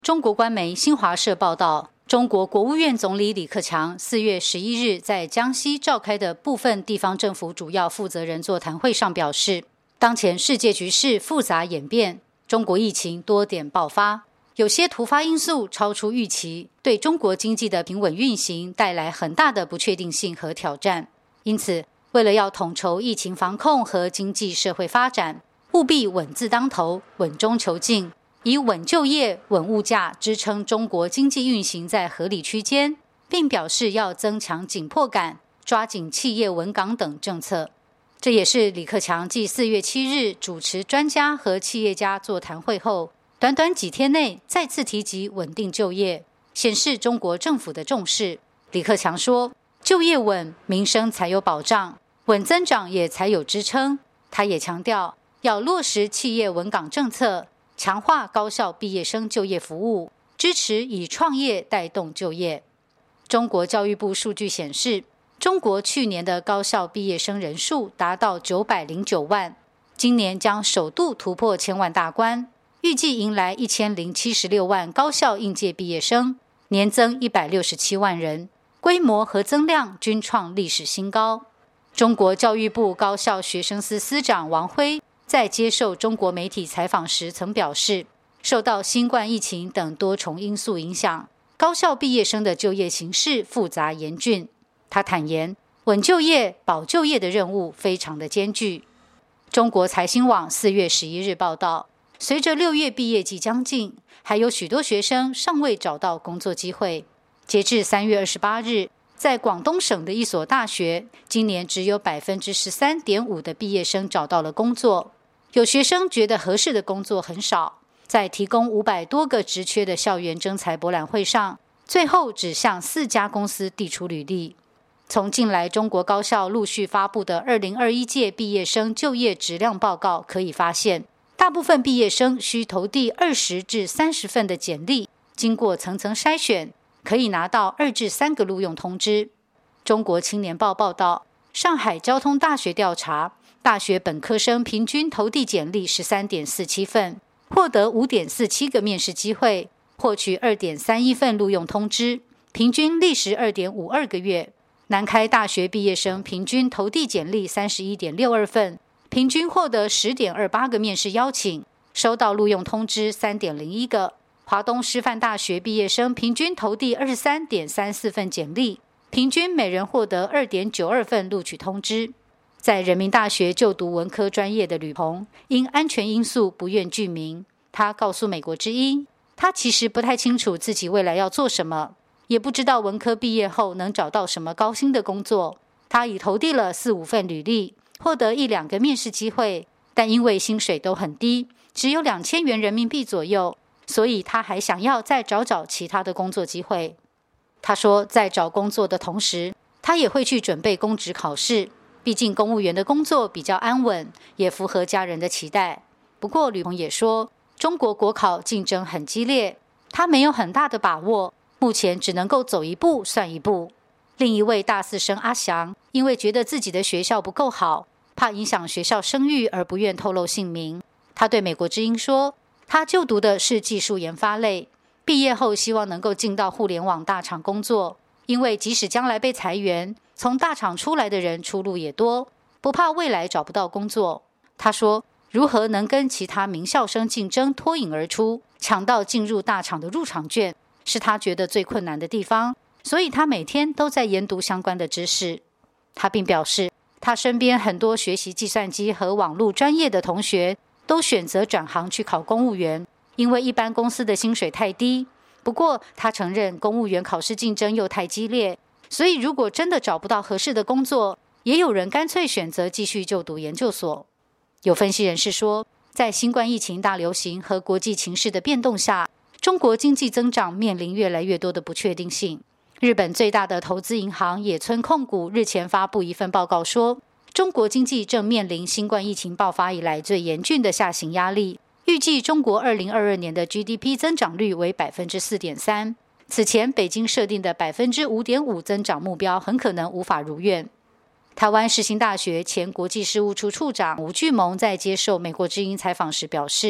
中国官媒新华社报道，中国国务院总理李克强4月11日在江西召开的部分地方政府主要负责人座谈会上表示，当前世界局势复杂演变，中国疫情多点爆发，有些突发因素超出预期，对中国经济的平稳运行带来很大的不确定性和挑战。因此，为了要统筹疫情防控和经济社会发展，务必稳字当头，稳中求进，以稳就业、稳物价支撑中国经济运行在合理区间，并表示要增强紧迫感，抓紧企业稳岗等政策。这也是李克强继4月7日主持专家和企业家座谈会后，短短几天内再次提及稳定就业，显示中国政府的重视。李克强说，就业稳，民生才有保障，稳增长也才有支撑。他也强调，要落实企业稳岗政策，强化高校毕业生就业服务，支持以创业带动就业。中国教育部数据显示，中国去年的高校毕业生人数达到909万，今年将首度突破1000万大关，预计迎来1076万高校应届毕业生，年增167万人，规模和增量均创历史新高。中国教育部高校学生司司长王辉在接受中国媒体采访时曾表示，受到新冠疫情等多重因素影响，高校毕业生的就业形势复杂严峻。他坦言，稳就业、保就业的任务非常的艰巨。中国财新网4月11日报道，随着6月毕业季将近，还有许多学生尚未找到工作机会。截至3月28日，在广东省的一所大学，今年只有 13.5% 的毕业生找到了工作。有学生觉得合适的工作很少，在提供500多个职缺的校园征才博览会上，最后只向4家公司递出履历。从近来中国高校陆续发布的2021届毕业生就业质量报告可以发现，大部分毕业生需投递20至30份的简历，经过层层筛选，可以拿到2至3个录用通知。中国青年报报道，上海交通大学调查，大学本科生平均投递简历 13.47 份，获得 5.47 个面试机会，获取 2.31 份录用通知，平均历时 2.52 个月。南开大学毕业生平均投递简历 31.62 份，平均获得 10.28 个面试邀请，收到录用通知 3.01 个。华东师范大学毕业生平均投递 23.34 份简历，平均每人获得 2.92 份录取通知。在人民大学就读文科专业的吕鹏，因安全因素不愿具名。他告诉美国之音，他其实不太清楚自己未来要做什么，也不知道文科毕业后能找到什么高薪的工作。他已投递了4-5份履历，获得1-2个面试机会，但因为薪水都很低，只有2000元人民币左右，所以他还想要再找其他的工作机会。他说，在找工作的同时，他也会去准备公职考试，毕竟公务员的工作比较安稳，也符合家人的期待。不过吕鹏也说，中国国考竞争很激烈，他没有很大的把握，目前只能够走一步算一步。另一位大4生阿翔，因为觉得自己的学校不够好，怕影响学校声誉而不愿透露姓名。他对美国之音说，他就读的是技术研发类，毕业后希望能够进到互联网大厂工作，因为即使将来被裁员，从大厂出来的人出路也多，不怕未来找不到工作。他说，如何能跟其他名校生竞争脱颖而出，抢到进入大厂的入场券，是他觉得最困难的地方，所以他每天都在研读相关的知识。他并表示，他身边很多学习计算机和网络专业的同学都选择转行去考公务员，因为一般公司的薪水太低。不过他承认公务员考试竞争又太激烈，所以如果真的找不到合适的工作，也有人干脆选择继续就读研究所。有分析人士说，在新冠疫情大流行和国际情势的变动下，中国经济增长面临越来越多的不确定性。日本最大的投资银行野村控股日前发布一份报告说，中国经济正面临新冠疫情爆发以来最严峻的下行压力，预计中国2022年的 GDP 增长率为 4.3%。 此前北京设定的 5.5% 增长目标很可能无法如愿。台湾世新大学前国际事务处处长吴巨萌在接受美国之音采访时表示，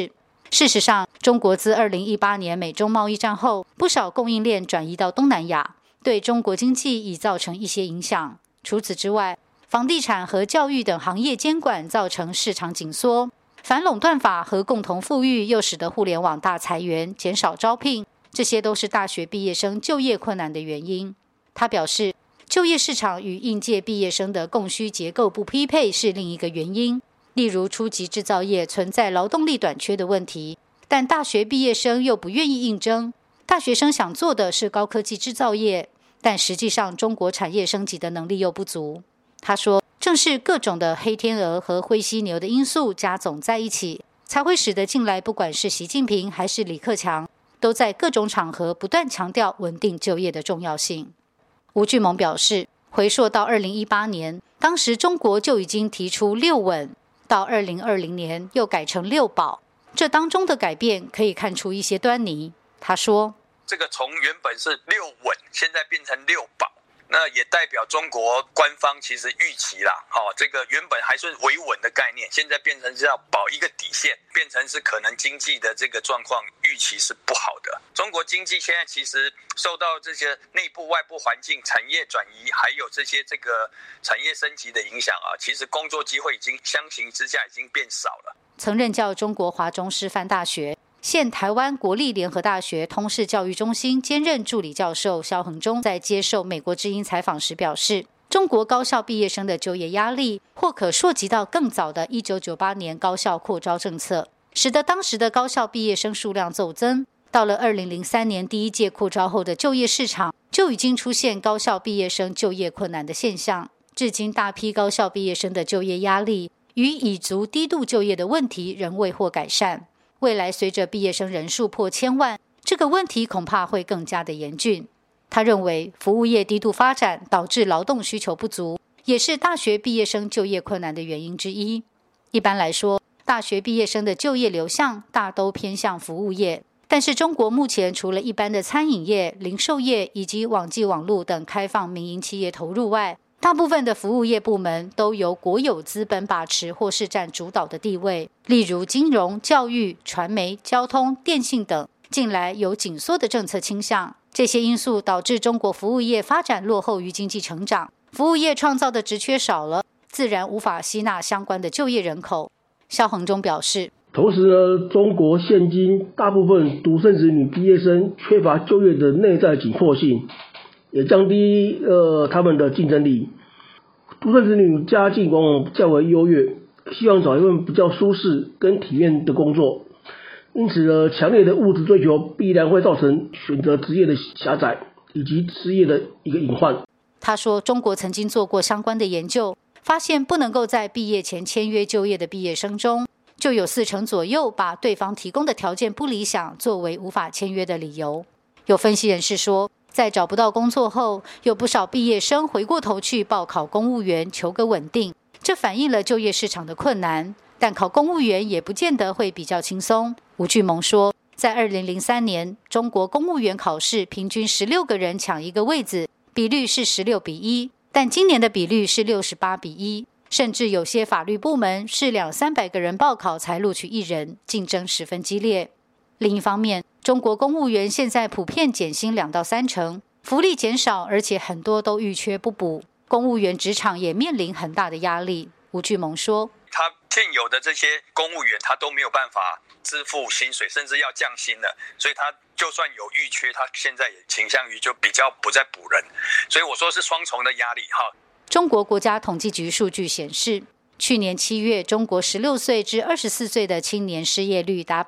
事实上，中国自2018年美中贸易战后，不少供应链转移到东南亚，对中国经济已造成一些影响。除此之外，房地产和教育等行业监管造成市场紧缩，反垄断法和共同富裕又使得互联网大裁员，减少招聘，这些都是大学毕业生就业困难的原因。他表示，就业市场与应届毕业生的供需结构不匹配是另一个原因，例如初级制造业存在劳动力短缺的问题，但大学毕业生又不愿意应征。大学生想做的是高科技制造业，但实际上中国产业升级的能力又不足。他说，正是各种的黑天鹅和灰犀牛的因素加总在一起，才会使得近来不管是习近平还是李克强，都在各种场合不断强调稳定就业的重要性。吴俊盟表示，回溯到2018年，当时中国就已经提出6稳，到2020年又改成6保，这当中的改变可以看出一些端倪。他说， 这个从原本是6稳，现在变成6保，那也代表中国官方其实预期啦，这个原本还是维稳的概念，现在变成是要保一个底线，变成是可能经济的这个状况预期是不好的。中国经济现在其实受到这些内部外部环境、产业转移，还有这些产业升级的影响其实工作机会已经相形之下已经变少了。 曾任教中国华中师范大学，现台湾国立联合大学通识教育中心兼任助理教授萧恒忠在接受美国之音采访时表示，中国高校毕业生的就业压力或可溯及到更早的1998年高校扩招政策，使得当时的高校毕业生数量骤增。到了2003年第一届扩招后的就业市场，就已经出现高校毕业生就业困难的现象。至今大批高校毕业生的就业压力与已足低度就业的问题仍未获改善。未来随着毕业生人数破1000万，这个问题恐怕会更加的严峻。他认为，服务业低度发展导致劳动需求不足，也是大学毕业生就业困难的原因之一。一般来说，大学毕业生的就业流向大都偏向服务业，但是中国目前除了一般的餐饮业、零售业以及网际网络等开放民营企业投入外，大部分的服务业部门都由国有资本把持或是占主导的地位，例如金融、教育、传媒、交通、电信等，近来有紧缩的政策倾向。这些因素导致中国服务业发展落后于经济成长，服务业创造的职缺少了，自然无法吸纳相关的就业人口。萧恒忠表示， 同时呢，中国现今大部分独生子女毕业生缺乏就业的内在紧迫性，也降低他们的竞争力。独生子女家境往往较为优越，希望找一份比较舒适跟体面的工作，因此呢，强烈的物质追求必然会造成选择职业的狭窄以及失业的一个隐患。 他说，中国曾经做过相关的研究，发现不能够在毕业前签约就业的毕业生中，就有40%左右把对方提供的条件不理想作为无法签约的理由。有分析人士说，在找不到工作后，有不少毕业生回过头去报考公务员求个稳定，这反映了就业市场的困难，但考公务员也不见得会比较轻松。吴俊盟说，在2003年，中国公务员考试平均16个人抢一个位子，比率是16:1，但今年的比率是68:1，甚至有些法律部门是200-300个人报考才录取1人，竞争十分激烈。另一方面，中国公务员现在普遍减薪2到3成，福利减少，而且很多都预缺不补，公务员职场也面临很大的压力。吴俊盟说， 他现有的这些公务员他都没有办法支付薪水，甚至要降薪了，所以他就算有预缺，他现在也倾向于就比较不再补人，所以我说是双重的压力。 中国国家统计局数据显示，去年7月，中国16岁至24岁的青年失业率达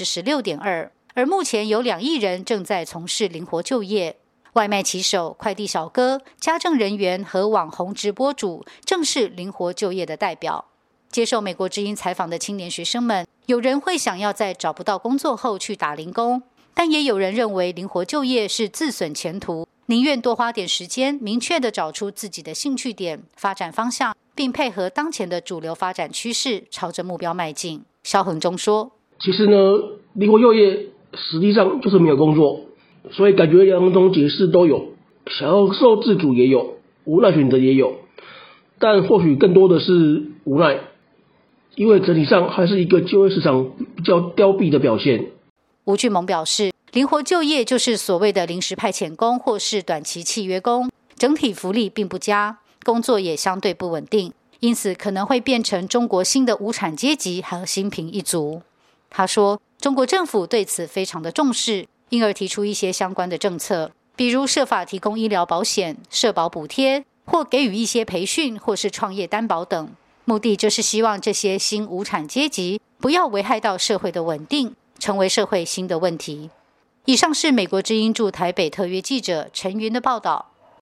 16.2%， 而目前有2亿人正在从事灵活就业。外卖骑手、快递小哥、家政人员和网红直播主正是灵活就业的代表。接受美国之音采访的青年学生们，有人会想要在找不到工作后去打零工，但也有人认为灵活就业是自损前途，宁愿多花点时间，明确地找出自己的兴趣点、发展方向，并配合当前的主流发展趋势，朝着目标迈进。萧恒忠说， 其实呢，灵活就业实际上就是没有工作，所以感觉两种解释都有，享受自主也有，无奈选择也有，但或许更多的是无奈。 因为整体上还是一个就业市场比较凋敝的表现。 吴俊盟表示，灵活就业就是所谓的临时派遣工或是短期契约工，整体福利并不佳，工作也相对不稳定，因此可能会变成中国新的无产阶级和新贫一族。他说，中国政府对此非常的重视，因而提出一些相关的政策，比如设法提供医疗保险、社保补贴，或给予一些培训或是创业担保等，目的就是希望这些新无产阶级不要危害到社会的稳定，成为社会新的问题。以上是美国之音驻台北特约记者陈云的报道。